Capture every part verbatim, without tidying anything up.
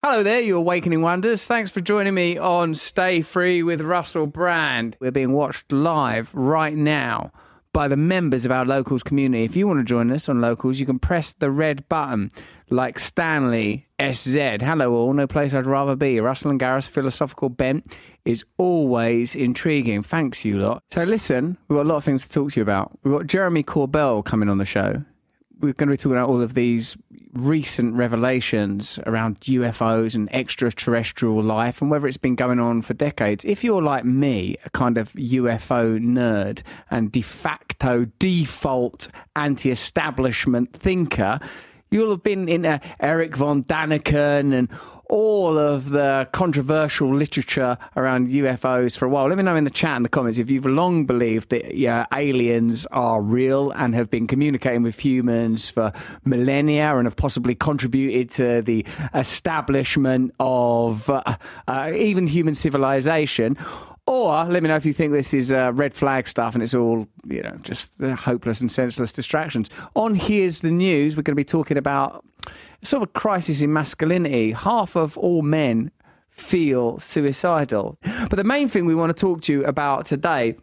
Hello there, you Awakening Wonders. Thanks for joining me on Stay Free with Russell Brand. We're being watched live right now by the members of our Locals community. If you want to join us on Locals, you can press the red button like Stanley S Z. Hello all, no place I'd rather be. Russell and Gareth's philosophical bent is always intriguing. Thanks, you lot. So listen, we've got a lot of things to talk to you about. We've got Jeremy Corbell coming on the show. We're going to be talking about all of these recent revelations around U F Os and extraterrestrial life and whether it's been going on for decades. If you're like me, a kind of U F O nerd and de facto default anti-establishment thinker, you'll have been in uh, Eric von Daniken and all of the controversial literature around U F Os for a while. Let me know in the chat in the comments if you've long believed that yeah, aliens are real and have been communicating with humans for millennia and have possibly contributed to the establishment of uh, uh, even human civilization. Or let me know if you think this is uh, red flag stuff and it's all, you know, just uh, hopeless and senseless distractions. On Here's the News, we're going to be talking about sort of a crisis in masculinity. Half of all men feel suicidal. But the main thing we want to talk to you about today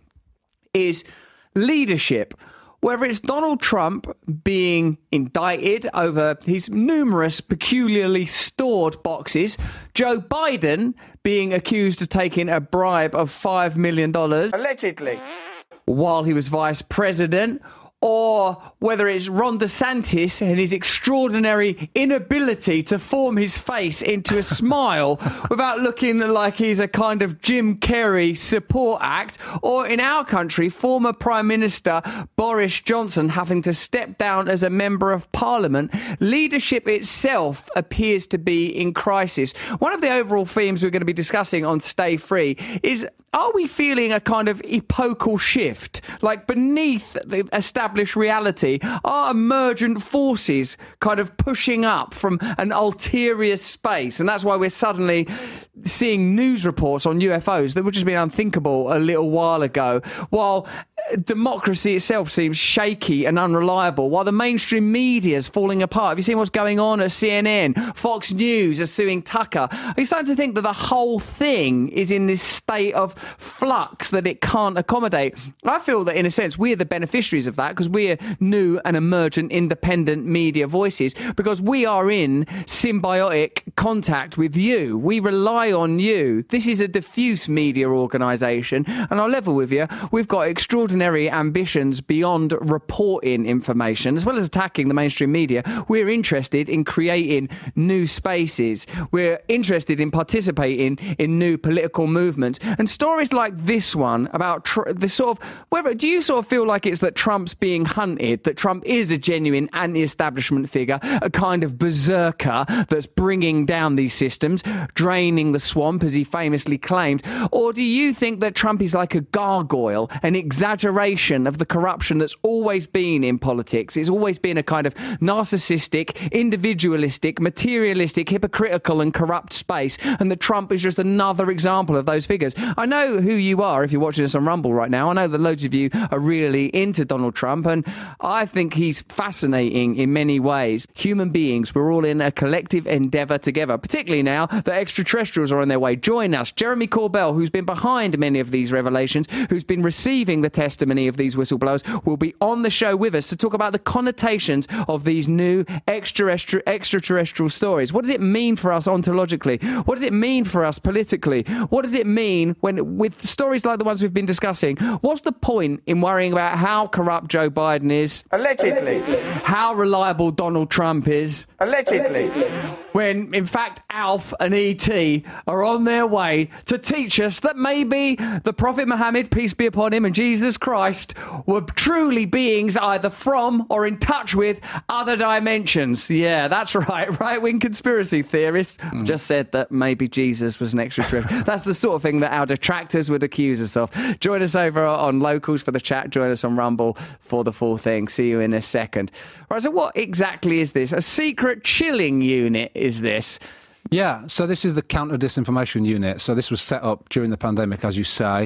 is leadership. Whether it's Donald Trump being indicted over his numerous peculiarly stored boxes, Joe Biden being accused of taking a bribe of five million dollars, allegedly, while he was vice president, or whether it's Ron DeSantis and his extraordinary inability to form his face into a smile without looking like he's a kind of Jim Carrey support act, or in our country, former Prime Minister Boris Johnson having to step down as a member of Parliament. Leadership itself appears to be in crisis. One of the overall themes we're going to be discussing on Stay Free is, are we feeling a kind of epochal shift? Like beneath the established reality, are emergent forces kind of pushing up from an ulterior space? And that's why we're suddenly seeing news reports on U F Os that would just been unthinkable a little while ago, while democracy itself seems shaky and unreliable, while the mainstream media is falling apart. Have you seen what's going on at C N N? Fox News are suing Tucker. Are you starting to think that the whole thing is in this state of flux that it can't accommodate? I feel that in a sense we're the beneficiaries of that, because we're new and emergent independent media voices, because we are in symbiotic contact with you. We rely on you. This is a diffuse media organisation, and I'll level with you, we've got extraordinary ambitions beyond reporting information as well as attacking the mainstream media. We're interested in creating new spaces. We're interested in participating in new political movements, and stories like this one about tr- the sort of, whether do you sort of feel like it's that Trump's being hunted, that Trump is a genuine anti-establishment figure, a kind of berserker that's bringing down these systems, draining the swamp as he famously claimed? Or do you think that Trump is like a gargoyle, an exaggeration of the corruption that's always been in politics? It's always been a kind of narcissistic, individualistic, materialistic, hypocritical and corrupt space, and that Trump is just another example of those figures. I know who you are if you're watching us on Rumble right now. I know that loads of you are really into Donald Trump, and I think he's fascinating in many ways. Human beings, we're all in a collective endeavour together, particularly now that extraterrestrials are on their way. Join us. Jeremy Corbell, who's been behind many of these revelations, who's been receiving the testimony of these whistleblowers, will be on the show with us to talk about the connotations of these new extraterrestrial, extraterrestrial stories. What does it mean for us ontologically? What does it mean for us politically? What does it mean when, with stories like the ones we've been discussing, what's the point in worrying about how corrupt Joe Biden is? Allegedly. How reliable Donald Trump is? Allegedly. When, in fact, Alf and E T are on their way to teach us that maybe the Prophet Muhammad, peace be upon him, and Jesus Christ were truly beings either from or in touch with other dimensions. Yeah, that's right. Right-wing conspiracy theorists mm. just said that maybe Jesus was an extraterrestrial. That's the sort of thing that our detractors would accuse us of. Join us over on Locals for the chat. Join us on Rumble for the full thing. See you in a second. Right, so what exactly is this? A secret chilling unit is this? Yeah, so this is the counter-disinformation unit. So this was set up during the pandemic, as you say.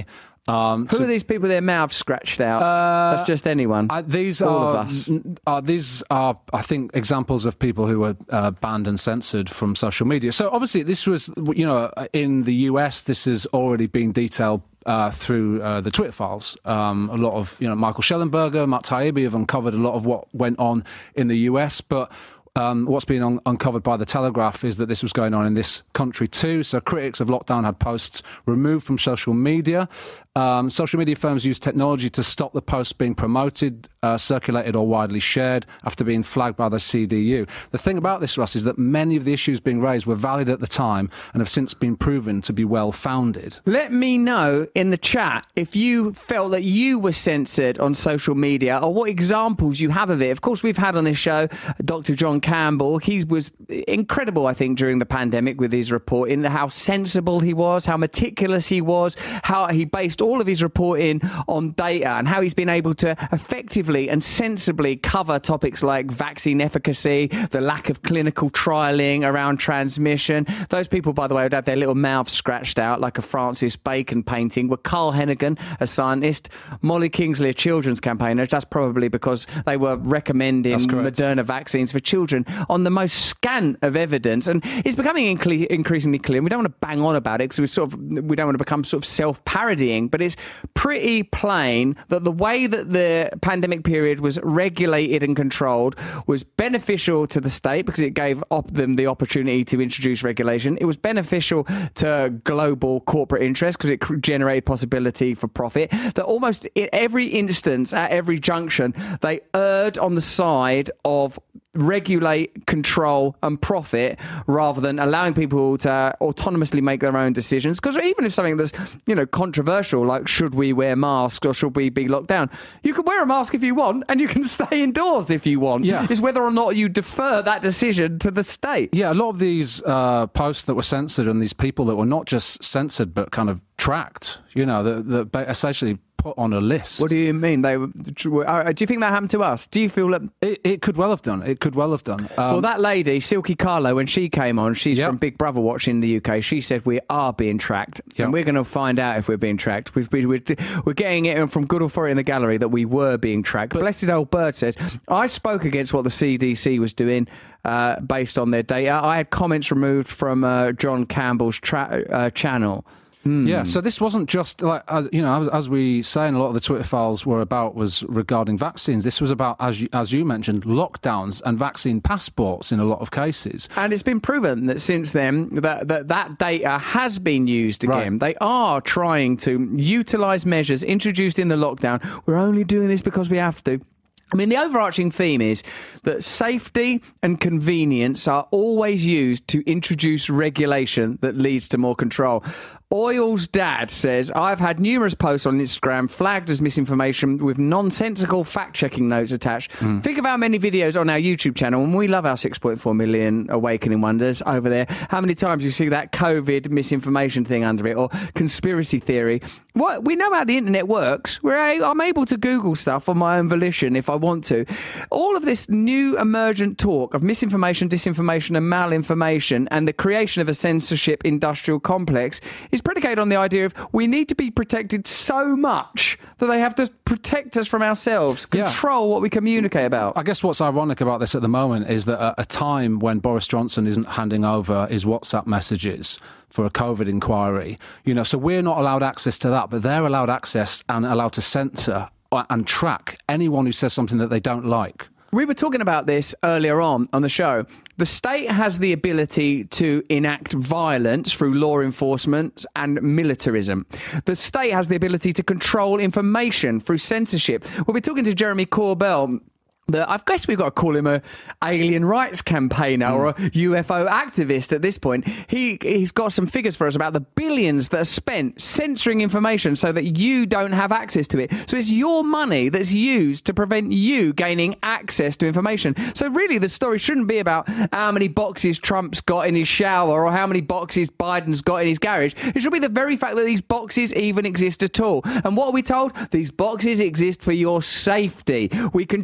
Um, Who to, are these people with their mouths scratched out? Uh, That's just anyone. Uh, these All are, of us. Uh, these are, I think, examples of people who were uh, banned and censored from social media. So obviously, this was, you know, in the U S, this has already been detailed uh, through uh, the Twitter files. Um, a lot of, you know, Michael Schellenberger, Matt Taibbi have uncovered a lot of what went on in the U S, but Um, what's been un- uncovered by The Telegraph is that this was going on in this country too. So critics of lockdown had posts removed from social media. Um, social media firms use technology to stop the posts being promoted, uh, circulated or widely shared after being flagged by the C D U. The thing about this, Russ, is that many of the issues being raised were valid at the time and have since been proven to be well-founded. Let me know in the chat if you felt that you were censored on social media or what examples you have of it. Of course, we've had on this show Doctor John Campbell. He was incredible, I think, during the pandemic with his reporting, how sensible he was, how meticulous he was, how he based all of his reporting on data and how he's been able to effectively and sensibly cover topics like vaccine efficacy, the lack of clinical trialling around transmission. Those people, by the way, would have their little mouths scratched out like a Francis Bacon painting, were Carl Hennigan, a scientist, Molly Kingsley, a children's campaigner. That's probably because they were recommending Moderna vaccines for children on the most scant of evidence, and it's becoming incle- increasingly clear. We don't want to bang on about it because we sort of we don't want to become sort of self-parodying, but it's pretty plain that the way that the pandemic period was regulated and controlled was beneficial to the state because it gave op- them the opportunity to introduce regulation. It was beneficial to global corporate interests because it cr- generated possibility for profit. That almost in every instance, at every junction, they erred on the side of regulate, control and profit rather than allowing people to autonomously make their own decisions. Because even if something that's, you know, controversial, like should we wear masks or should we be locked down, you can wear a mask if you want and you can stay indoors if you want. Yeah. It's whether or not you defer that decision to the state. Yeah, a lot of these uh, posts that were censored and these people that were not just censored but kind of tracked, you know, that that essentially put on a list. What do you mean? They were, do you think that happened to us? Do you feel that it, it could well have done? It could well have done. Um, well, that lady, Silky Carlo, when she came on, she's yep. from Big Brother Watch in the U K. She said we are being tracked, yep. and we're going to find out if we're being tracked. We've, we're, we're getting it from good authority in the gallery that we were being tracked. But Blessed Old Bird says, I spoke against what the C D C was doing uh, based on their data. I had comments removed from uh, John Campbell's tra- uh, channel. Hmm. Yeah, so this wasn't just like, as, you know, as, as we say, and a lot of the Twitter files were about was regarding vaccines. This was about, as you, as you mentioned, lockdowns and vaccine passports in a lot of cases. And it's been proven that since then that that, that data has been used again. Right. They are trying to utilise measures introduced in the lockdown. We're only doing this because we have to. I mean, the overarching theme is that safety and convenience are always used to introduce regulation that leads to more control. Oil's dad says, I've had numerous posts on Instagram flagged as misinformation with nonsensical fact-checking notes attached. Mm. Think of how many videos on our YouTube channel, and we love our six point four million Awakening Wonders over there, how many times you see that COVID misinformation thing under it, or conspiracy theory. What, we know how the internet works. We're a, I'm able to Google stuff on my own volition if I want to. All of this new emergent talk of misinformation, disinformation and malinformation and the creation of a censorship industrial complex is predicated on the idea of we need to be protected so much that they have to protect us from ourselves, control yeah. what we communicate about. I guess what's ironic about this at the moment is that at a time when Boris Johnson isn't handing over his WhatsApp messages for a COVID inquiry, you know, so we're not allowed access to that, but they're allowed access and allowed to censor and track anyone who says something that they don't like. We were talking about this earlier on on the show. The state has the ability to enact violence through law enforcement and militarism. The state has the ability to control information through censorship. We'll be talking to Jeremy Corbell. The, I guess we've got to call him a alien rights campaigner mm. or a U F O activist at this point. He, he's got some figures for us about the billions that are spent censoring information so that you don't have access to it. So it's your money that's used to prevent you gaining access to information. So really the story shouldn't be about how many boxes Trump's got in his shower or how many boxes Biden's got in his garage. It should be the very fact that these boxes even exist at all. And what are we told? These boxes exist for your safety. We control that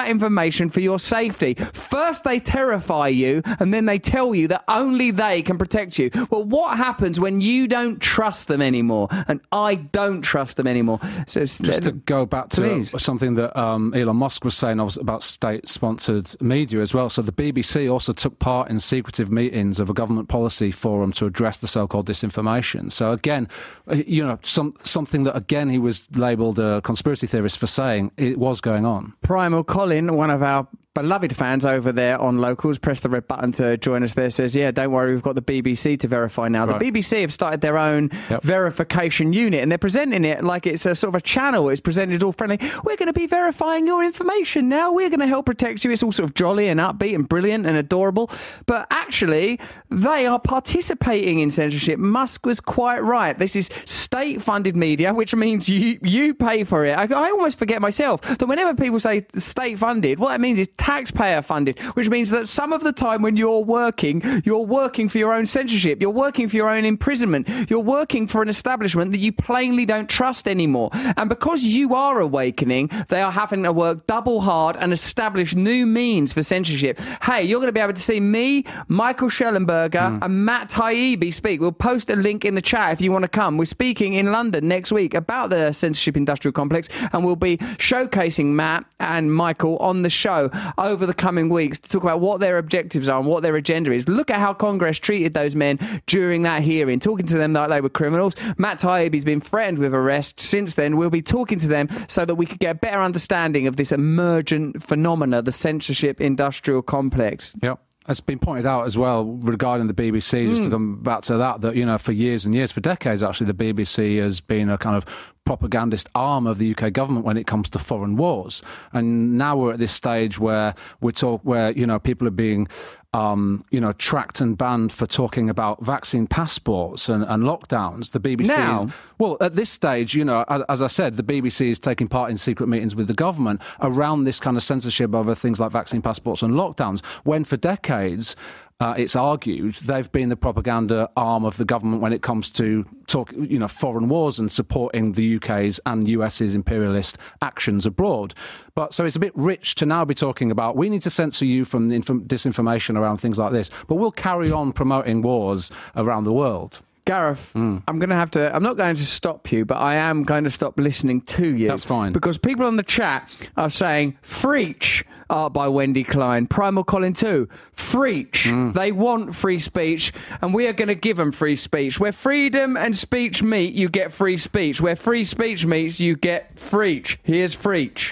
that information for your safety. First they terrify you, and then they tell you that only they can protect you. Well, what happens when you don't trust them anymore? And I don't trust them anymore. So just to go back to please. something that um, Elon Musk was saying about state-sponsored media as well. So the B B C also took part in secretive meetings of a government policy forum to address the so-called disinformation. So again, you know, some something that again he was labelled a conspiracy theorist for saying it was going on. Primal Colin, one of our beloved fans over there on Locals, press the red button to join us there, says, yeah, don't worry, we've got the B B C to verify now. Right. The B B C have started their own yep. verification unit, and they're presenting it like it's a sort of a channel. It's presented all friendly. We're going to be verifying your information now. We're going to help protect you. It's all sort of jolly and upbeat and brilliant and adorable. But actually, they are participating in censorship. Musk was quite right. This is state-funded media, which means you, you pay for it. I, I almost forget myself that whenever people say state-funded, what it means is taxpayer funded, which means that some of the time when you're working, you're working for your own censorship, you're working for your own imprisonment, you're working for an establishment that you plainly don't trust anymore. And because you are awakening, they are having to work double hard and establish new means for censorship. Hey, you're going to be able to see me, Michael Schellenberger, mm. and Matt Taibbi speak. We'll post a link in the chat if you want to come. We're speaking in London next week about the censorship industrial complex, and we'll be showcasing Matt and Michael on the show over the coming weeks to talk about what their objectives are and what their agenda is. Look at how Congress treated those men during that hearing, talking to them like they were criminals. Matt Taibbi's been threatened with arrest since then. We'll be talking to them so that we could get a better understanding of this emergent phenomena, the censorship industrial complex. Yep. It's been pointed out as well regarding the B B C, just mm. to come back to that, that, you know, for years and years, for decades, actually, the B B C has been a kind of propagandist arm of the U K government when it comes to foreign wars. And now we're at this stage where we talk, where, you know, people are being, um, you know, tracked and banned for talking about vaccine passports and, and lockdowns. The B B C now. is, well, at this stage, you know, as, as I said, the B B C is taking part in secret meetings with the government around this kind of censorship over things like vaccine passports and lockdowns, when for decades, Uh, it's argued they've been the propaganda arm of the government when it comes to talk, you know, foreign wars and supporting the U K's and U S's imperialist actions abroad. But so it's a bit rich to now be talking about, we need to censor you from the inf- disinformation around things like this, but we'll carry on promoting wars around the world. Gareth, mm. I'm going to have to, I'm not going to stop you, but I am going to stop listening to you. That's fine. Because people on the chat are saying, Freech, art by Wendy Klein, Primal Colin too, Freech. Mm. They want free speech, and we are going to give them free speech. Where freedom and speech meet, you get free speech. Where free speech meets, you get Freech. Here's Freech.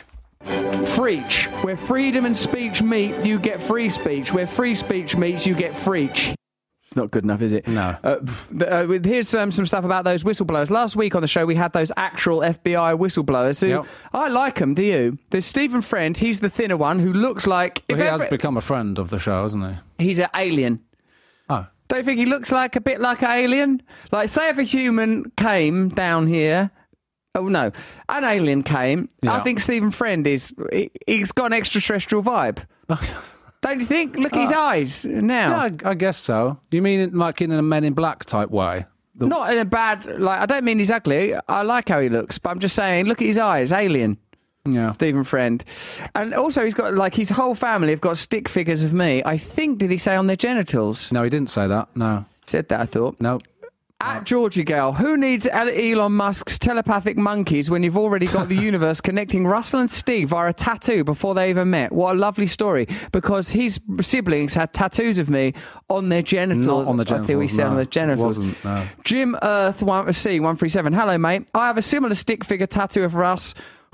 Freech. Where freedom and speech meet, you get free speech. Where free speech meets, you get Freech. Not good enough, is it? No. Uh, uh, here's um, some stuff about those whistleblowers. Last week on the show, we had those actual F B I whistleblowers who, yep. I like them, do you? There's Stephen Friend, he's the thinner one, who looks like... Well, if he ever, has become a friend of the show, hasn't he? He's an alien. Oh. Don't you think he looks like a bit like an alien? Like, say if a human came down here... Oh, no. An alien came. Yeah. I think Stephen Friend is... He, he's got an extraterrestrial vibe. Don't you think? Look at his uh, eyes now. Yeah, I, I guess so. You mean like in a Men in Black type way? The... Not in a bad... Like, I don't mean he's ugly. I like how he looks, but I'm just saying, look at his eyes. Alien. Yeah. Stephen Friend. And also he's got, like, his whole family have got stick figures of me. I think, did he say on their genitals? No, he didn't say that. No. Said that, I thought. No. At Georgie Gale, who needs Elon Musk's telepathic monkeys when you've already got the universe connecting Russell and Steve via a tattoo before they even met? What a lovely story. Because his siblings had tattoos of me on their genitals. Not on the genitals, I think we said no, on the genitals. It wasn't, no. Jim Earth one, C one three seven. Hello, mate. I have a similar stick figure tattoo of Russ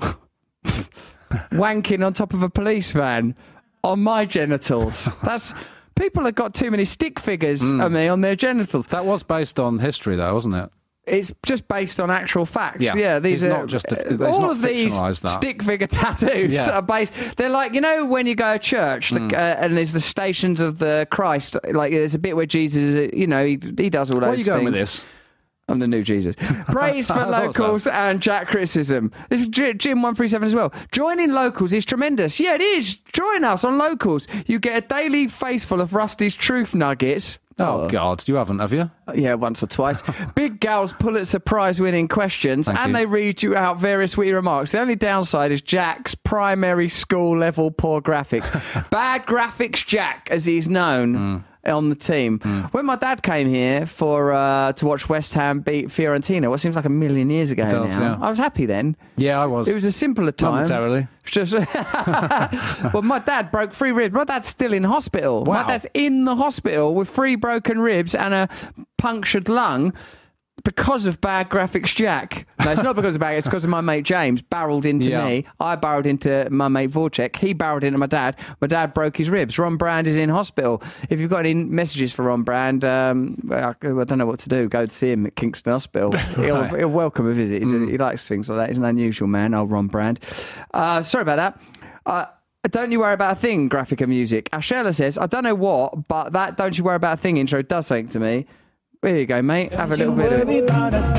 wanking on top of a police van on my genitals. That's... People have got too many stick figures mm. of me on their genitals. That was based on history, though, wasn't it? It's just based on actual facts. Yeah, yeah these he's are not just a, all not of these that. stick figure tattoos yeah. are based. They're like, you know, when you go to church mm. the, uh, and there's the Stations of the Christ. Like there's a bit where Jesus, you know, he he does all those. Where are you going things. with this? I'm the new Jesus. Praise for Locals so. And Jack Criticism. This is Jim one three seven as well. Joining Locals is tremendous. Yeah, it is. Join us on Locals. You get a daily face full of Rusty's truth nuggets. Oh, oh, God. You haven't, have you? Yeah, once or twice. Big Gal's Pulitzer Prize-winning questions, Thank and you. they read you out various witty remarks. The only downside is Jack's primary school level poor graphics. Bad graphics Jack, as he's known. Mm. On the team. Mm. When my dad came here for uh, to watch West Ham beat Fiorentina, what seems like a million years ago does, now, yeah. I was happy then. Yeah, I was. It was a simpler time. Momentarily. Just well, my dad broke three ribs. My dad's still in hospital. Wow. My dad's in the hospital with three broken ribs and a punctured lung. Because of bad graphics Jack. No, it's not because of bad, it's because of my mate James barreled into yeah. me. I barreled into my mate Vorchek. He barreled into my dad. My dad broke his ribs. Ron Brand is in hospital. If you've got any messages for Ron Brand, um, I, I don't know what to do. Go to see him at Kingston Hospital. Right. He'll, he'll welcome a visit. He's mm. a, he likes things like that. He's an unusual man, old Ron Brand. Uh, sorry about that. Uh, Don't you worry about a thing, Graphica Music. Ashella says, I don't know what, but that don't you worry about a thing intro does something to me. There you go, mate. Have a little bit of it.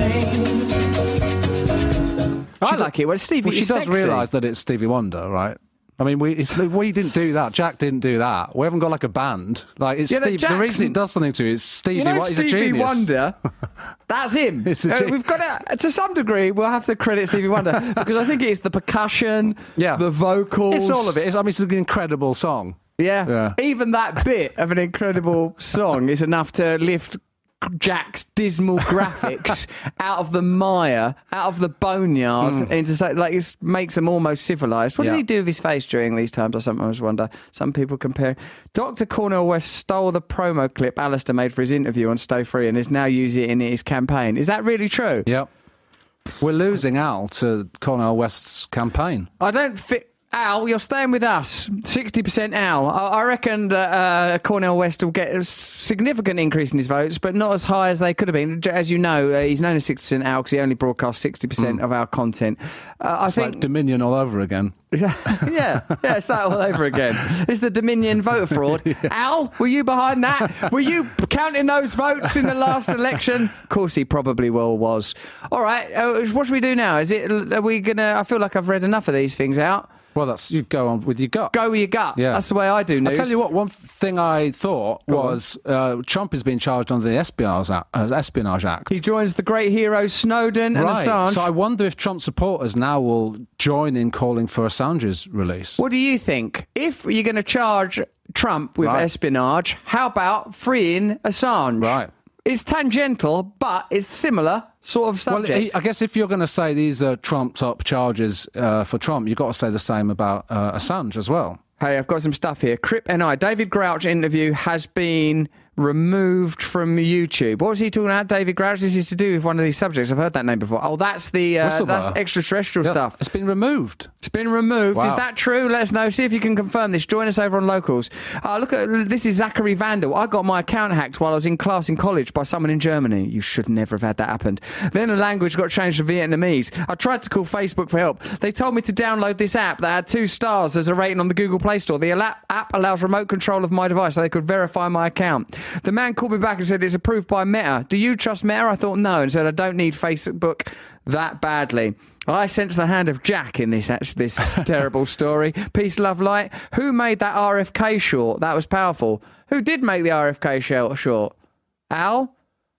I like it. Well, Stevie, well, she does sexy. realise that it's Stevie Wonder, right? I mean, we it's, we didn't do that. Jack didn't do that. We haven't got like a band. Like it's yeah, Steve, the reason it does something to you is Stevie. You know, what, he's Stevie a genius. Wonder. That's him. It's a uh, gen- we've got to, to some degree, we'll have to credit Stevie Wonder because I think it's the percussion, yeah. the vocals. It's all of it. It's, I mean, it's an incredible song. Yeah. yeah. Even that bit of an incredible song is enough to lift Jack's dismal graphics out of the mire, out of the boneyard, mm. into something like it makes them almost civilised. What yeah. does he do with his face during these times? I sometimes wonder. Some people compare. Doctor Cornel West stole the promo clip Alistair made for his interview on Stay Free and is now using it in his campaign. Is that really true? Yep. We're losing Al to Cornel West's campaign. I don't fit. Al, you're staying with us. sixty percent Al. I, I reckon that uh, Cornel West will get a significant increase in his votes, but not as high as they could have been. As you know, uh, he's known as sixty percent Al because he only broadcasts sixty percent mm. of our content. Uh, I it's think like Dominion all over again. yeah, yeah, it's that all over again. It's the Dominion voter fraud. yeah. Al, were you behind that? Were you counting those votes in the last election? Of course he probably well was. All right, uh, what should we do now? Is it? Are we gonna? I feel like I've read enough of these things out. Well, that's you go on with your gut. Go with your gut. Yeah. That's the way I do news. I'll tell you what, one thing I thought go was uh, Trump is being charged under the Espionage Act. Uh, Espionage Act. He joins the great heroes Snowden and right. Assange. So I wonder if Trump supporters now will join in calling for Assange's release. What do you think? If you're going to charge Trump with right. espionage, how about freeing Assange? Right. It's tangential, but it's similar sort of subject. Well, I guess if you're going to say these are trumped-up charges uh, for Trump, you've got to say the same about uh, Assange as well. Hey, I've got some stuff here. Crip and I, David Grouch interview has been removed from YouTube. What was he talking about, David Grouch? This is to do with one of these subjects. I've heard that name before. Oh, that's the uh, that's extraterrestrial yep. stuff. It's been removed. It's been removed. Wow. Is that true? Let us know. See if you can confirm this. Join us over on Locals. Uh, look at this is Zachary Vandal. I got my account hacked while I was in class in college by someone in Germany. You should never have had that happen. Then the language got changed to Vietnamese. I tried to call Facebook for help. They told me to download this app that had two stars as a rating on the Google Play Store. The app allows remote control of my device so they could verify my account. The man called me back and said it's approved by Meta. Do you trust Meta? I thought no, and said I don't need Facebook that badly. I sense the hand of Jack in this this terrible story. Peace, love, light. Who made that R F K short? That was powerful. Who did make the R F K short? Al?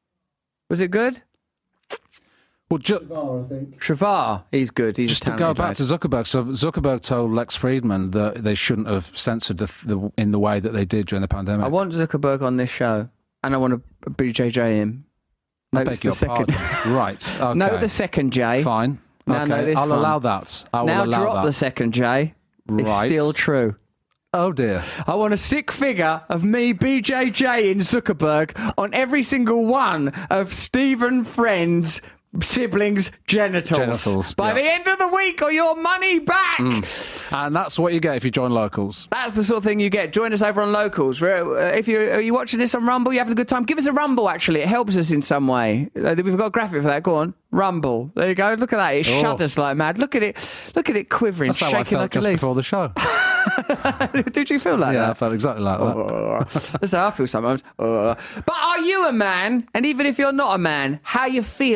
Was it good? Well, ju- Shavar, I think. Shavar, he's good. He's just to go back to Zuckerberg. So Zuckerberg told Lex Friedman that they shouldn't have censored the, the, in the way that they did during the pandemic. I want Zuckerberg on this show, and I want to B J J him. I beg your pardon. Right. Okay. Note the second J. Fine. Now okay. this I'll one. allow that. I will now allow drop that. the second J. Right. It's still true. Oh dear. I want a sick figure of me, B J J in Zuckerberg, on every single one of Stephen Friend's siblings' genitals. Genitals. By yeah. the end of the week, or your money back. Mm. And that's what you get if you join Locals. That's the sort of thing you get. Join us over on Locals. We're, uh, if you're are you watching this on Rumble, you having a good time, give us a Rumble, actually. It helps us in some way. Uh, we've got a graphic for that. Go on. Rumble. There you go. Look at that. It oh. shudders like mad. Look at it. Look at it quivering, That's how shaking I felt like just a leaf. before the show. Did you feel like yeah, that? Yeah, I felt exactly like that. That's how I feel sometimes. But are you a man? And even if you're not a man, how you feeling?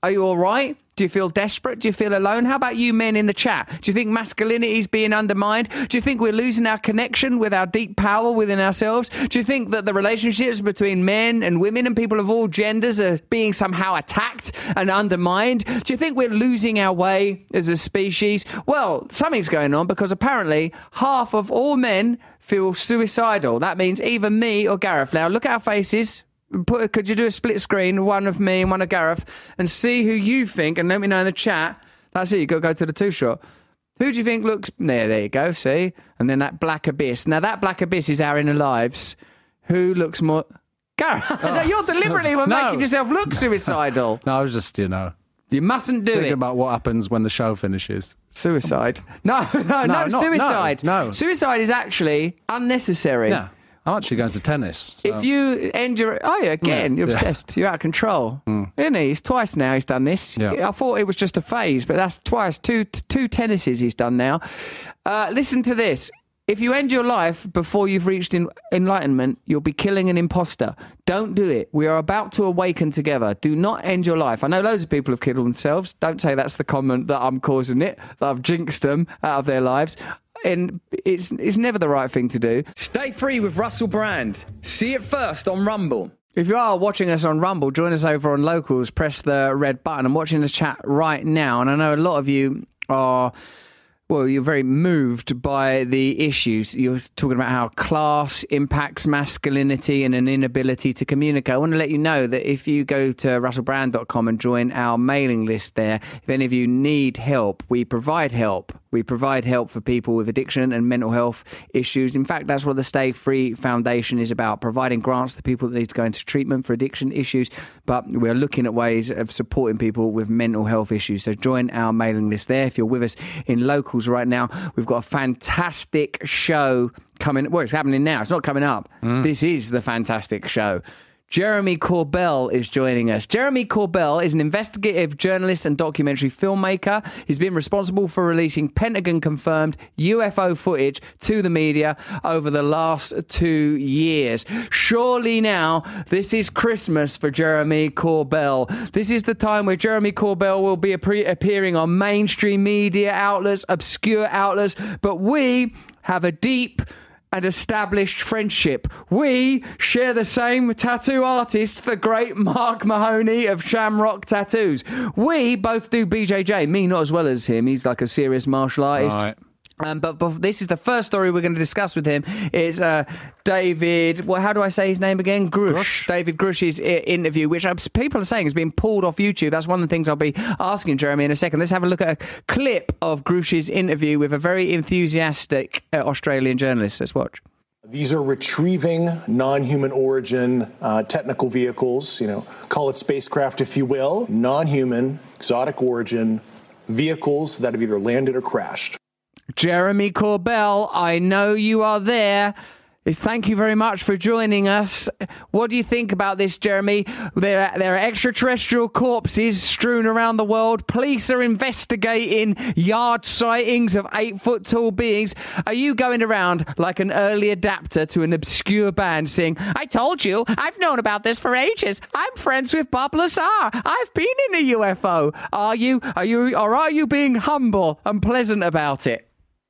Are you all right? Do you feel desperate? Do you feel alone? How about you men in the chat? Do you think masculinity is being undermined? Do you think we're losing our connection with our deep power within ourselves? Do you think that the relationships between men and women and people of all genders are being somehow attacked and undermined? Do you think we're losing our way as a species? Well, something's going on, because apparently half of all men feel suicidal. That means either me or Gareth. Now, look at our faces. Put, could you do a split screen, one of me and one of Gareth, and see who you think, and let me know in the chat. That's it, you've got to go to the two-shot. Who do you think looks... There, there you go, see? And then that black abyss. Now, that black abyss is our inner lives. Who looks more... Gareth, oh, no, you're deliberately so, no. making yourself look suicidal. No, I was just, you know... You mustn't do thinking it. about what happens when the show finishes. Suicide. No, no, no, no not, suicide. No, no. Suicide is actually unnecessary. Yeah. I'm actually going to tennis. So. If you end your... Oh, yeah, again, yeah. you're obsessed. Yeah. You're out of control. Mm. Isn't he? It's twice now he's done this. Yeah. I thought it was just a phase, but that's twice. Two two tennises he's done now. Uh, listen to this. If you end your life before you've reached en- enlightenment, you'll be killing an imposter. Don't do it. We are about to awaken together. Do not end your life. I know loads of people have killed themselves. Don't say that's the comment that I'm causing it, that I've jinxed them out of their lives. And it's it's never the right thing to do. Stay free with Russell Brand. See it first on Rumble. If you are watching us on Rumble, join us over on Locals. Press the red button. I'm watching the chat right now, and I know a lot of you are... Well, you're very moved by the issues. You're talking about how class impacts masculinity and an inability to communicate. I want to let you know that if you go to russell brand dot com and join our mailing list there, if any of you need help, we provide help. We provide help for people with addiction and mental health issues. In fact, that's what the Stay Free Foundation is about, providing grants to people that need to go into treatment for addiction issues. But we're looking at ways of supporting people with mental health issues. So join our mailing list there. If you're with us in Locals right now, we've got a fantastic show coming. Well, it's happening now. It's not coming up. Mm. This is the fantastic show. Jeremy Corbell is joining us. Jeremy Corbell is an investigative journalist and documentary filmmaker. He's been responsible for releasing Pentagon-confirmed U F O footage to the media over the last two years. Surely now, this is Christmas for Jeremy Corbell. This is the time where Jeremy Corbell will be appearing on mainstream media outlets, obscure outlets, but we have a deep and established friendship. We share the same tattoo artist, the great Mark Mahoney of Shamrock Tattoos. We both do B J J. Me not as well as him. He's like a serious martial artist. Right. Um, but, but this is the first story we're going to discuss with him. Is uh, David, well, how do I say his name again? Grush. Grush. David Grush's I- interview, which people are saying has been pulled off YouTube. That's one of the things I'll be asking Jeremy in a second. Let's have a look at a clip of Grush's interview with a very enthusiastic uh, Australian journalist. Let's watch. These are retrieving non-human origin uh, technical vehicles, you know, call it spacecraft if you will, non-human, exotic origin vehicles that have either landed or crashed. Jeremy Corbell, I know you are there. Thank you very much for joining us. What do you think about this, Jeremy? There are, there are extraterrestrial corpses strewn around the world. Police are investigating yard sightings of eight-foot-tall beings. Are you going around like an early adapter to an obscure band saying, I told you, I've known about this for ages. I'm friends with Bob Lazar. I've been in a U F O. Are you, are you, or are you being humble and pleasant about it?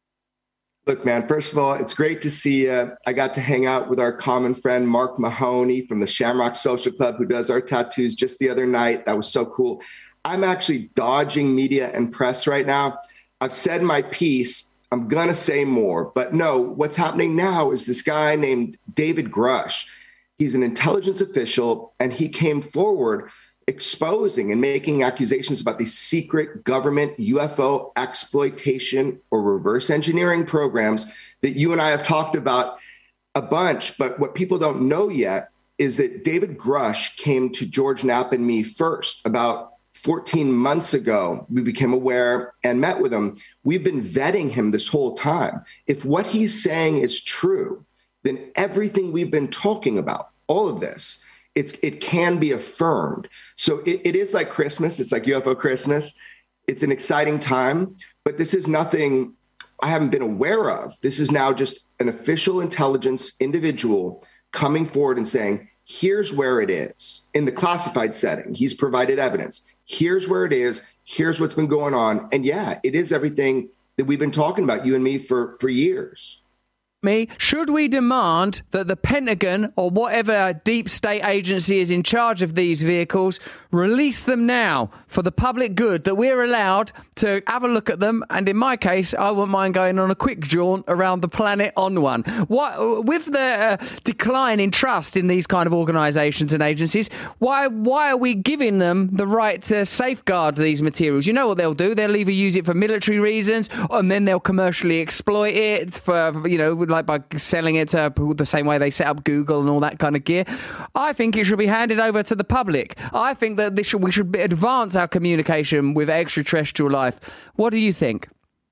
Look, man, first of all, it's great to see you. I got to hang out with our common friend, Mark Mahoney from the Shamrock Social Club, who does our tattoos, just the other night. That was so cool. I'm actually dodging media and press right now. I've said my piece. I'm going to say more. But no, what's happening now is this guy named David Grush. He's an intelligence official, and he came forward exposing and making accusations about these secret government U F O exploitation or reverse engineering programs that you and I have talked about a bunch. But what people don't know yet is that David Grush came to George Knapp and me first about fourteen months ago. We became aware and met with him. We've been vetting him this whole time. If what he's saying is true, then everything we've been talking about, all of this, It's, it can be affirmed. So it, it is like Christmas. It's like U F O Christmas. It's an exciting time, but this is nothing I haven't been aware of. This is now just an official intelligence individual coming forward and saying, here's where it is. In the classified setting, he's provided evidence. Here's where it is. Here's what's been going on. And yeah, it is everything that we've been talking about, you and me, for, for years. Me, should we demand that the Pentagon or whatever deep state agency is in charge of these vehicles release them now for the public good, that we're allowed to have a look at them? And in my case, I wouldn't mind going on a quick jaunt around the planet on one. What, with the uh, decline in trust in these kind of organisations and agencies, why why are we giving them the right to safeguard these materials? You know what they'll do? They'll either use it for military reasons, and then they'll commercially exploit it for, you know, like by selling it to the same way they set up Google and all that kind of gear. I think it should be handed over to the public. I think that this should, we should advance our communication with extraterrestrial life. What do you think?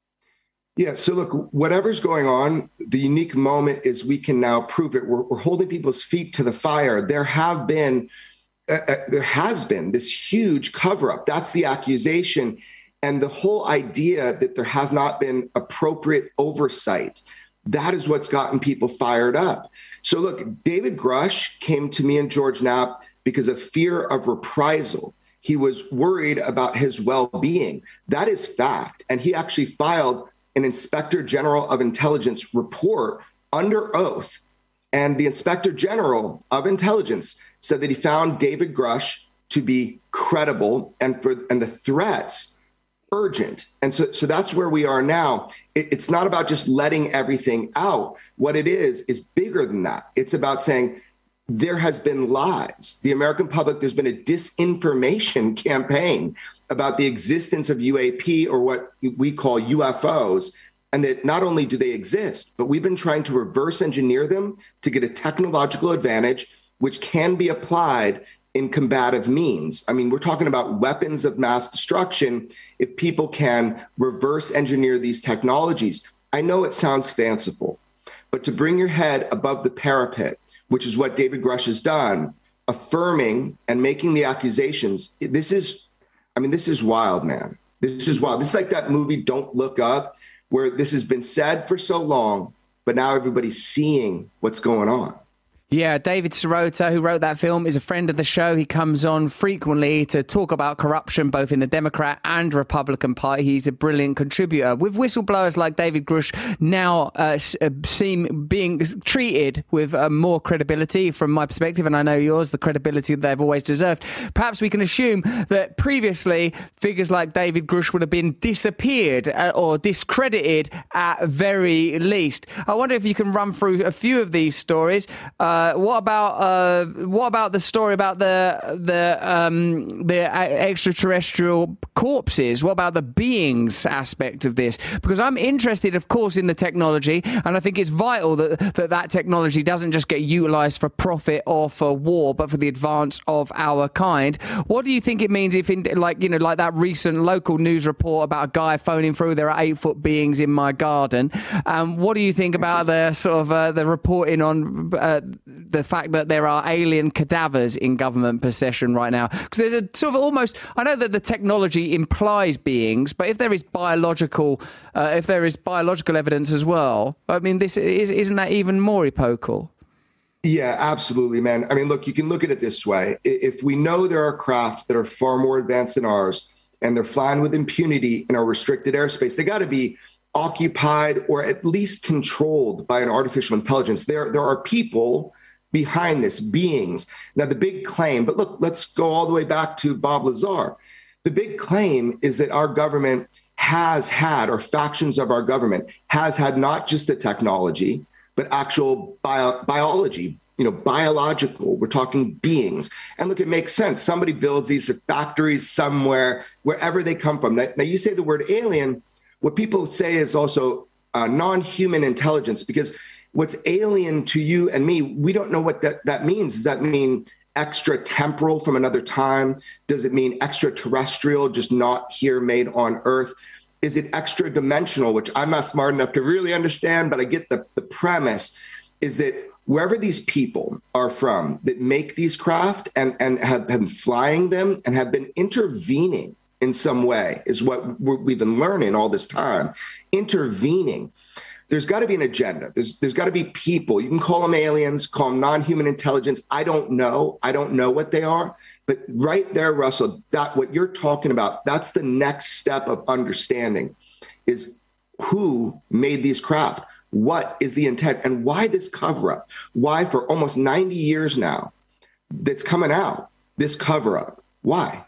Yeah, so look, whatever's going on, the unique moment is we can now prove it. We're, we're holding people's feet to the fire. There have been, uh, uh, there has been this huge cover-up. That's the accusation. And the whole idea that there has not been appropriate oversight, that is what's gotten people fired up. So look, David Grush came to me and George Knapp because of fear of reprisal. He was worried about his well-being. That is fact. And he actually filed an Inspector General of Intelligence report under oath. And the Inspector General of Intelligence said that he found David Grush to be credible and for and the threats urgent. And so, so that's where we are now. It, it's not about just letting everything out. What it is, is bigger than that. It's about saying there has been lies. The American public, there's been a disinformation campaign about the existence of U A P, or what we call U F Os, and that not only do they exist, but we've been trying to reverse engineer them to get a technological advantage, which can be applied in combative means. I mean, we're talking about weapons of mass destruction if people can reverse engineer these technologies. I know it sounds fanciful, but to bring your head above the parapet, which is what David Grush has done, affirming and making the accusations, this is, I mean, this is wild, man. This is wild. This is like that movie, Don't Look Up, where this has been said for so long, but now everybody's seeing what's going on. Yeah, David Sirota, who wrote that film, is a friend of the show. He comes on frequently to talk about corruption, both in the Democrat and Republican Party. He's a brilliant contributor. With whistleblowers like David Grush now uh, seem being treated with uh, more credibility, from my perspective, and I know yours, the credibility that they've always deserved. Perhaps we can assume that previously figures like David Grush would have been disappeared uh, or discredited at very least. I wonder if you can run through a few of these stories. Uh, Uh, what about uh, what about the story about the the um, the extraterrestrial corpses? What about the beings aspect of this? Because I'm interested, of course, in the technology, and I think it's vital that that, that technology doesn't just get utilized for profit or for war, but for the advance of our kind. What do you think it means if, in, like you know, like that recent local news report about a guy phoning through, there are eight foot beings in my garden? Um, what do you think about the sort of uh, the reporting on uh, the fact that there are alien cadavers in government possession right now? Because there's a sort of almost, I know that the technology implies beings, but if there is biological, uh, if there is biological evidence as well, I mean, this is, isn't that even more epochal? Yeah, absolutely, man. I mean, look, you can look at it this way. If we know there are craft that are far more advanced than ours, and they're flying with impunity in our restricted airspace, they got to be occupied or at least controlled by an artificial intelligence. There, there are people behind this, beings. Now, the big claim, but look, let's go all the way back to Bob Lazar. The big claim is that our government has had, or factions of our government has had, not just the technology, but actual bio, biology, you know, biological, we're talking beings. And look, it makes sense. Somebody builds these factories somewhere, wherever they come from. Now, now you say the word alien, what people say is also uh, non-human intelligence, because what's alien to you and me, we don't know what that, that means. Does that mean extra-temporal from another time? Does it mean extraterrestrial, just not here, made on Earth? Is it extra-dimensional, which I'm not smart enough to really understand, but I get the, the premise, is that wherever these people are from that make these craft and, and have been flying them and have been intervening in some way, is what we've been learning all this time, intervening. there's got to be an agenda. There's there's got to be people. You can call them aliens, call them non-human intelligence. I don't know. I don't know what they are. But right there, Russell, that what you're talking about, that's the next step of understanding is who made these craft. What is the intent and why this cover up? Why for almost ninety years now that's coming out, this cover up? Why?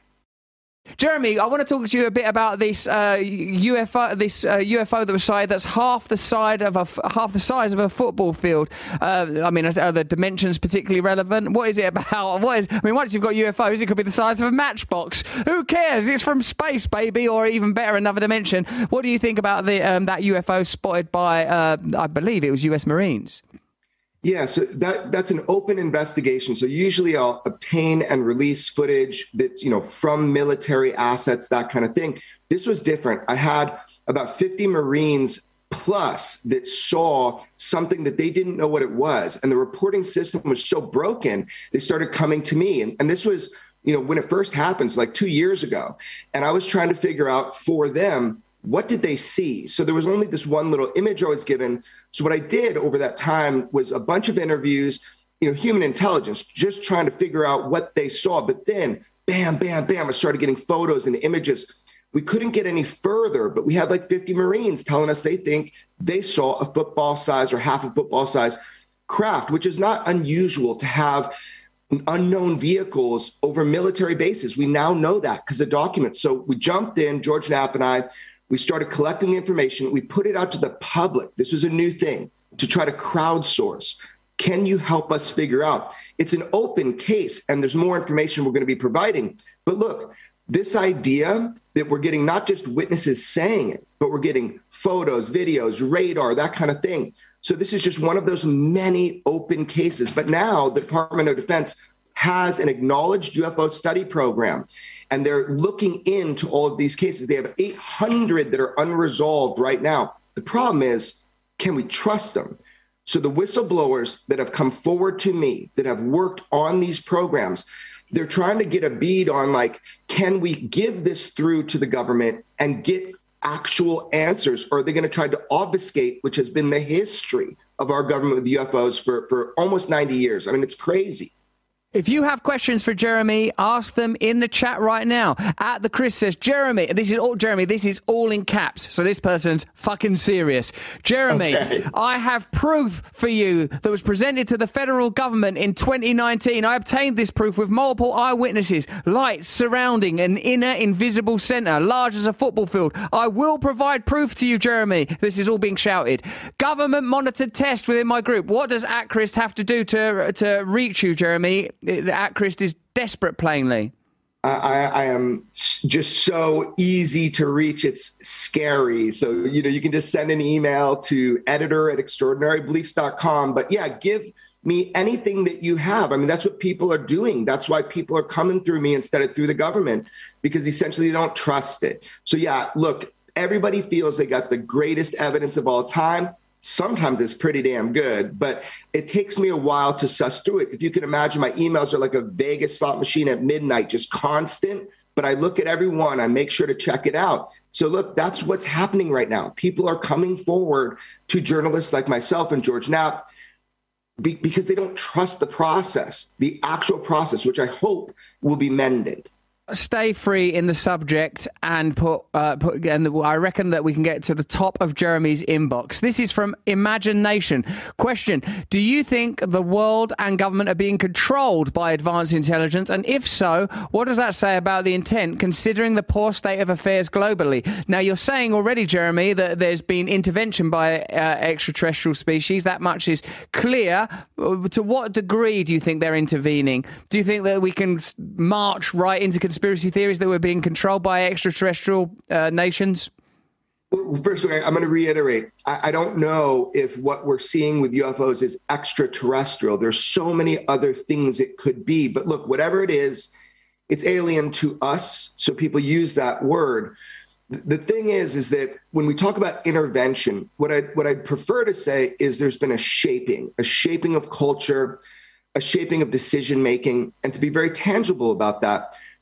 Jeremy, I want to talk to you a bit about this uh, U F O. This uh, U F O that was sighted. That's half the side of a half the size of a football field. Uh, I mean, are the dimensions particularly relevant? What is it about? What is? I mean, once you've got U F Os, it could be the size of a matchbox. Who cares? It's from space, baby, or even better, another dimension. What do you think about the um, that U F O spotted by? Uh, I believe it was U S Marines. Yeah, so that that's an open investigation. So usually I'll obtain and release footage that's, you know, from military assets, that kind of thing. This was different. I had about fifty Marines plus that saw something that they didn't know what it was. And the reporting system was so broken, they started coming to me. And, and this was, you know, when it first happened, like two years ago. And I was trying to figure out for them, what did they see? So there was only this one little image I was given. So what I did over that time was a bunch of interviews, you know, human intelligence, just trying to figure out what they saw. But then, bam, bam, bam, I started getting photos and images. We couldn't get any further, but we had like fifty Marines telling us they think they saw a football size or half a football size craft, which is not unusual to have unknown vehicles over military bases. We now know that because of documents. So we jumped in, George Knapp and I. We started collecting the information. We put it out to the public. This was a new thing to try to crowdsource. Can you help us figure out? It's an open case, and there's more information we're going to be providing. But look, this idea that we're getting not just witnesses saying it, but we're getting photos, videos, radar, that kind of thing. So this is just one of those many open cases. But now the Department of Defense has an acknowledged U F O study program, and they're looking into all of these cases. They have eight hundred that are unresolved right now. The problem is, can we trust them? So the whistleblowers that have come forward to me, that have worked on these programs, they're trying to get a bead on, like, can we give this through to the government and get actual answers? Or are they going to try to obfuscate, which has been the history of our government with U F Os for, for almost ninety years? I mean, it's crazy. If you have questions for Jeremy, ask them in the chat right now. At the Chris says, Jeremy, this is all Jeremy, this is all in caps. So this person's fucking serious. Jeremy, okay. I have proof for you that was presented to the federal government in twenty nineteen. I obtained this proof with multiple eyewitnesses, lights surrounding an inner invisible center, large as a football field. I will provide proof to you, Jeremy. This is all being shouted. Government monitored test within my group. What does Achrist have to do to to reach you, Jeremy? Achrist is desperate, plainly. I, I am just so easy to reach. It's scary. So, you know, you can just send an email to editor at extraordinary beliefs dot com. But yeah, give me anything that you have. I mean, that's what people are doing. That's why people are coming through me instead of through the government, because essentially they don't trust it. So yeah, look, everybody feels they got the greatest evidence of all time. Sometimes it's pretty damn good, but it takes me a while to suss through it. If you can imagine, my emails are like a Vegas slot machine at midnight, just constant. But I look at every one, I make sure to check it out. So look, that's what's happening right now. People are coming forward to journalists like myself and George Knapp be- because they don't trust the process, the actual process, which I hope will be mended. Stay free in the subject and put, uh, put, and I reckon that we can get to the top of Jeremy's inbox. This is from Imagination. Question: do you think the world and government are being controlled by advanced intelligence? And if so, what does that say about the intent, considering the poor state of affairs globally? Now, you're saying already, Jeremy, that there's been intervention by uh, extraterrestrial species. That much is clear. To what degree do you think they're intervening? Do you think that we can march right into conspiracy theories that we're being controlled by extraterrestrial uh, nations? First of all, I'm going to reiterate, I, I don't know if what we're seeing with U F Os is extraterrestrial. There's so many other things it could be. But look, whatever it is, it's alien to us. So people use that word. The thing is, is that when we talk about intervention, what I what I'd prefer to say is there's been a shaping, a shaping of culture, a shaping of decision making. And to be very tangible about that,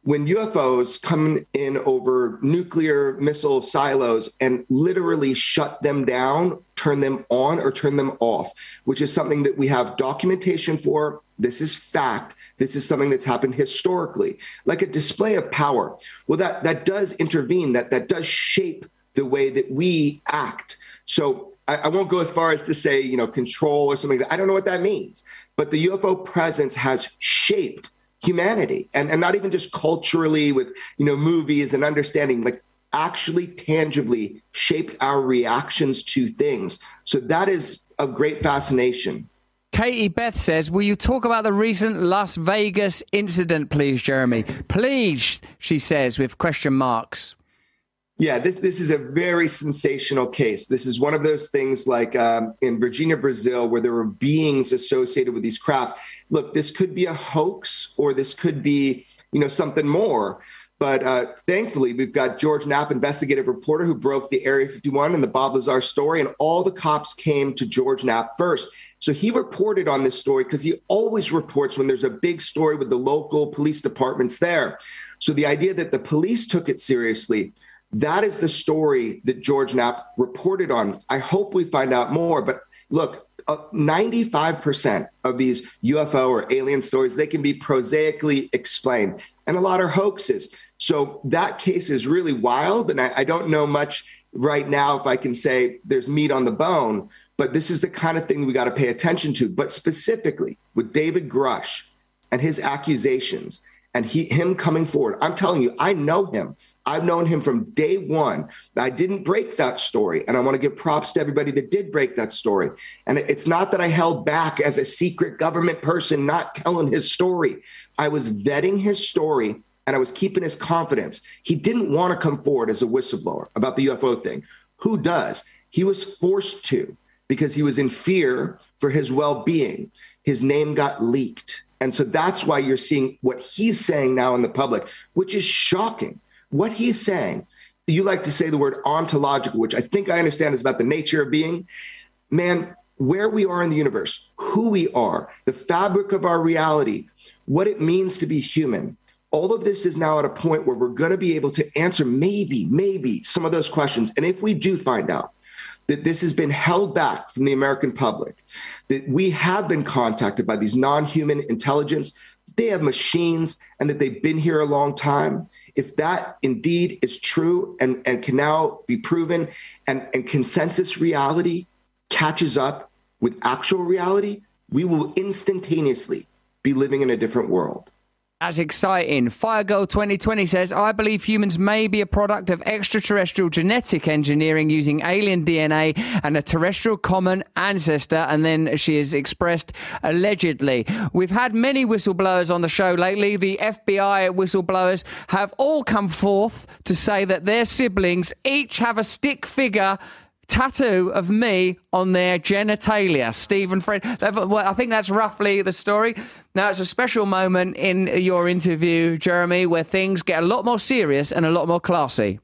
when U F Os come in over nuclear missile silos and literally shut them down, turn them on or turn them off, which is something that we have documentation for. This is fact. This is something that's happened historically, like a display of power. Well, that, that does intervene, that, that does shape the way that we act. So I, I won't go as far as to say, you know, control or something. I don't know what that means. But the U F O presence has shaped humanity, and, and not even just culturally with, you know, movies and understanding, like actually tangibly shaped our reactions to things. So that is of great fascination. Katie Beth says, will you talk about the recent Las Vegas incident, please, Jeremy? Please, she says, with question marks. Yeah, this this is a very sensational case. This is one of those things like um, in Virginia, Brazil, where there were beings associated with these craft. Look, this could be a hoax, or this could be, you know, something more. But uh, thankfully, we've got George Knapp, investigative reporter, who broke the Area fifty-one and the Bob Lazar story, and all the cops came to George Knapp first. So he reported on this story because he always reports when there's a big story with the local police departments there. So the idea that the police took it seriously, that is the story that George Knapp reported on. I hope we find out more. But look, uh, ninety-five percent of these U F O or alien stories, they can be prosaically explained, and a lot are hoaxes. So that case is really wild, and I, I don't know much right now if I can say there's meat on the bone, but this is the kind of thing we got to pay attention to. But specifically with David Grush and his accusations and he, him coming forward, I'm telling you, I know him. I've known him from day one. I didn't break that story, and I want to give props to everybody that did break that story. And it's not that I held back as a secret government person not telling his story. I was vetting his story, and I was keeping his confidence. He didn't want to come forward as a whistleblower about the U F O thing. Who does? He was forced to because he was in fear for his well-being. His name got leaked. And so that's why you're seeing what he's saying now in the public, which is shocking. What he's saying, you like to say the word ontological, which I think I understand is about the nature of being. Man, where we are in the universe, who we are, the fabric of our reality, what it means to be human, all of this is now at a point where we're going to be able to answer maybe, maybe some of those questions. And if we do find out that this has been held back from the American public, that we have been contacted by these non-human intelligence, they have machines, and that they've been here a long time, if that indeed is true and, and can now be proven, and, and consensus reality catches up with actual reality, we will instantaneously be living in a different world. That's exciting. Firegirl twenty twenty says, I believe humans may be a product of extraterrestrial genetic engineering using alien D N A and a terrestrial common ancestor. And then she has expressed allegedly. We've had many whistleblowers on the show lately. The F B I whistleblowers have all come forth to say that their siblings each have a stick figure tattoo of me on their genitalia. Stephen Fred, well, I think that's roughly the story. Now, it's a special moment in your interview, Jeremy, where things get a lot more serious and a lot more classy.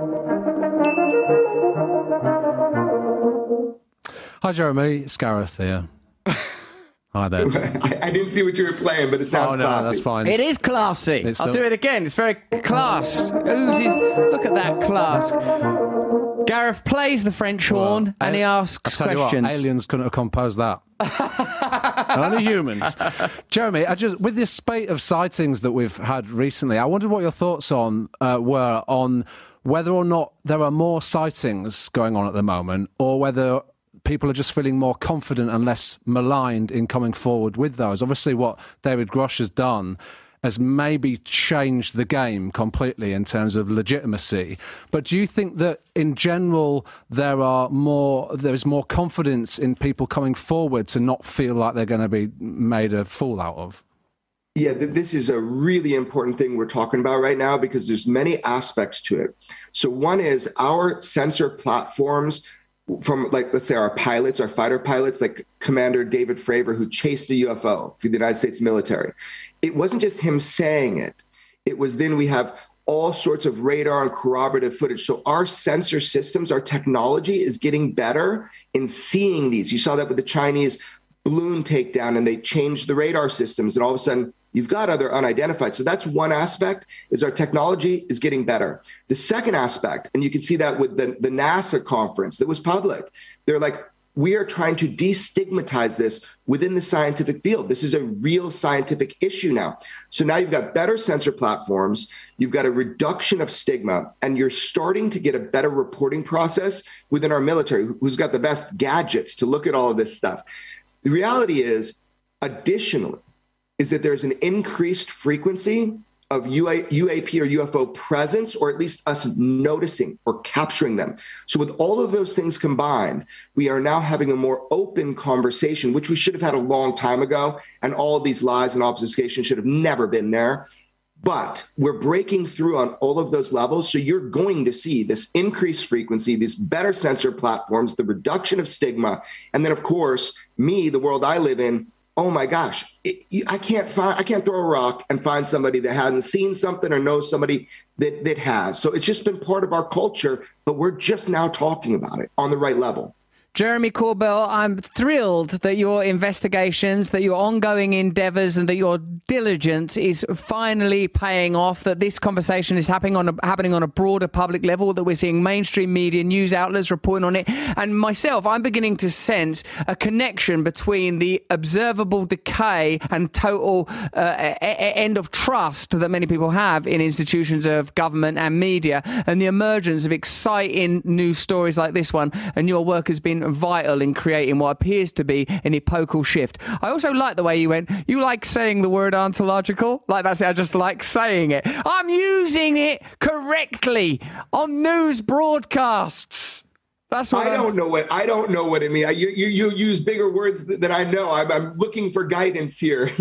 Hi, Jeremy. It's Gareth here. Hi there. I, I didn't see what you were playing, but it sounds oh, no, classy. That's fine. It is classy. It's I'll the... do it again. It's very class. Oozes. Look at that class. Gareth plays the French horn well, and he asks I tell questions. You what, aliens couldn't have composed that. Only humans. Jeremy, I just with this spate of sightings that we've had recently, I wondered what your thoughts on uh, were on whether or not there are more sightings going on at the moment, or whether people are just feeling more confident and less maligned in coming forward with those. Obviously, what David Grush has done has maybe changed the game completely in terms of legitimacy. But do you think that in general there are more there is more confidence in people coming forward to not feel like they're going to be made a fool out of? Yeah, this is a really important thing we're talking about right now, because there's many aspects to it. So one is our sensor platforms from, like, let's say our pilots, our fighter pilots, like Commander David Fravor, who chased a U F O for the United States military. It wasn't just him saying it. It was then we have all sorts of radar and corroborative footage. So our sensor systems, our technology is getting better in seeing these. You saw that with the Chinese balloon takedown and they changed the radar systems, and all of a sudden you've got other unidentified. So that's one aspect, is our technology is getting better. The second aspect, and you can see that with the, the NASA conference that was public, they're like, we are trying to destigmatize this within the scientific field. This is a real scientific issue now. So now you've got better sensor platforms, you've got a reduction of stigma, and you're starting to get a better reporting process within our military, who's got the best gadgets to look at all of this stuff. The reality is, additionally, is that there's an increased frequency of U A, U A P or U F O presence, or at least us noticing or capturing them. So with all of those things combined, we are now having a more open conversation, which we should have had a long time ago, and all of these lies and obfuscation should have never been there. But we're breaking through on all of those levels. So you're going to see this increased frequency, these better sensor platforms, the reduction of stigma. And then, of course, me, the world I live in, oh my gosh, it, you, I can't find, I can't throw a rock and find somebody that hasn't seen something or knows somebody that, that has. So it's just been part of our culture, but we're just now talking about it on the right level. Jeremy Corbell, I'm thrilled that your investigations, that your ongoing endeavours and that your diligence is finally paying off, that this conversation is happening on a, happening on a broader public level, that we're seeing mainstream media, news outlets reporting on it. And myself, I'm beginning to sense a connection between the observable decay and total uh, a- a- end of trust that many people have in institutions of government and media, and the emergence of exciting news stories like this one. And your work has been vital in creating what appears to be an epochal shift. I also like the way you went, you like saying the word ontological? Like that's it, I just like saying it. I'm using it correctly on news broadcasts. That's what I don't I'm... know what I don't know what it means. You, you you use bigger words than I know. I'm, I'm looking for guidance here.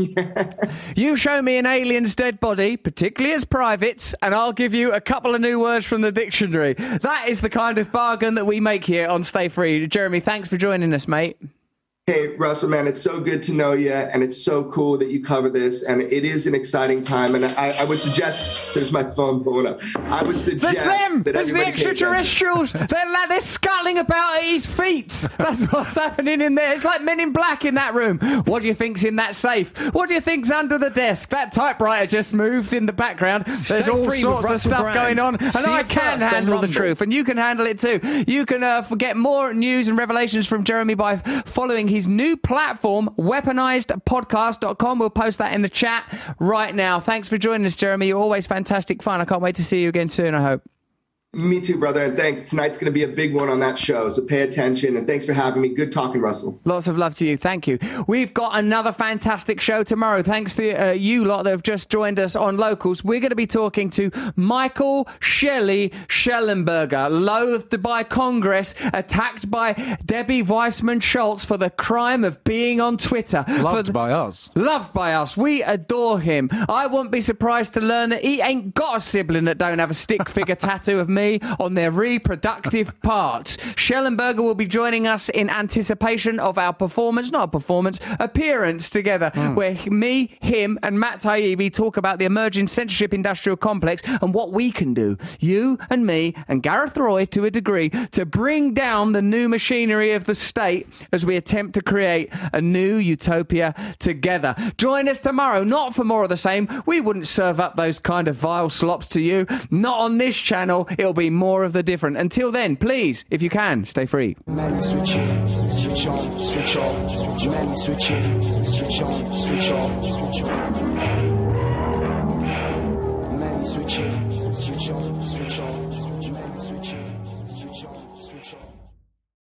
You show me an alien's dead body, particularly as privates, and I'll give you a couple of new words from the dictionary. That is the kind of bargain that we make here on Stay Free. Jeremy, thanks for joining us, mate. Hey, Russell, man, it's so good to know you, and it's so cool that you cover this, and it is an exciting time, and I, I would suggest, there's my phone blowing up, I would suggest There's them! that There's the extraterrestrials! they're, like, they're scuttling about at his feet! That's what's happening in there. It's like Men in Black in that room. What do you think's in that safe? What do you think's under the desk? That typewriter just moved in the background. There's Stay all free sorts of stuff Brand. going on, and See I it can first handle the Rumble. truth, and you can handle it too. You can uh, get more news and revelations from Jeremy by following his new platform, weaponized podcast dot com. We'll post that in the chat right now. Thanks for joining us, Jeremy. You're always fantastic fun. I can't wait to see you again soon, I hope. Me too, brother. And thanks. Tonight's going to be a big one on that show. So pay attention. And thanks for having me. Good talking, Russell. Lots of love to you. Thank you. We've got another fantastic show tomorrow. Thanks to uh, you lot that have just joined us on Locals. We're going to be talking to Michael Shelley Schellenberger, loathed by Congress, attacked by Debbie Weissman Schultz for the crime of being on Twitter. Loved the, by us. Loved by us. We adore him. I wouldn't be surprised to learn that he ain't got a sibling that don't have a stick figure tattoo of me on their reproductive parts. Schellenberger will be joining us in anticipation of our performance, not a performance, appearance together, mm. where me, him, and Matt Taibbi talk about the emerging censorship industrial complex and what we can do, you and me and Gareth Roy to a degree, to bring down the new machinery of the state as we attempt to create a new utopia together. Join us tomorrow, not for more of the same. We wouldn't serve up those kind of vile slops to you. Not on this channel. It'll be more of the different. Until then, please, if you can, stay free. Men switch in, switch on, switch off. Men switch in, switch on, switch off, switch on. Men switch in, switch on, switch off. Men switch in, switch on, switch off.